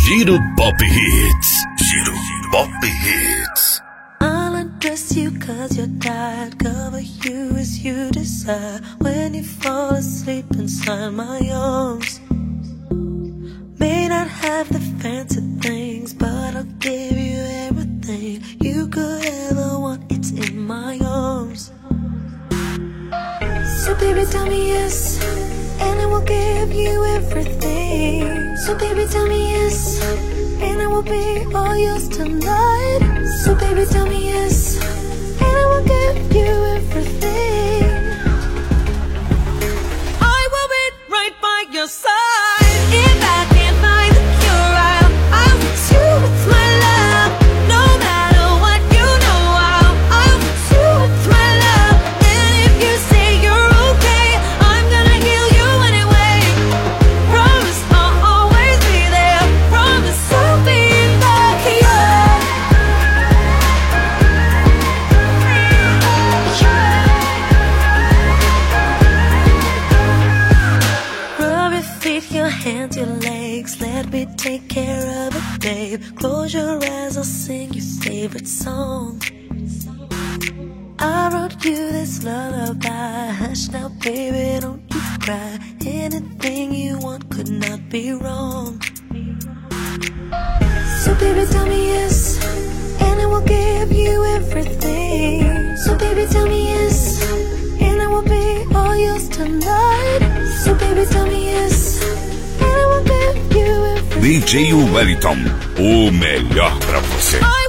Giro Pop Hits. Giro Pop Hits. I'll undress you cause you're tired, cover you as you desire. When you fall asleep inside my arms, may not have the fancy things, but I'll give you everything you could ever want. It's in my arms. So baby tell me yes, and I will give you everything. So baby tell me yes, and I will be all yours tonight. So baby tell me yes, and I will give you everything. I will be right by your side. If I can't find the cure, I'll fix you with my love. No matter what, you know I'll fix you with my love. And if you say you're okay, I'm gonna heal you anyway. Promise I'll always be there. Promise I'll be back here. Rub your feet, your hands, your legs. Let me take care of it, babe. Close your eyes, I'll sing your favorite song. I wrote you this lullaby. Hush now, baby, don't you cry. Anything you want could not be wrong. So baby tell me yes, and I will give you everything. So baby tell me yes, and I will be all yours tonight. So baby tell me yes, and I will give you everything. DJ Wellington, o melhor pra você.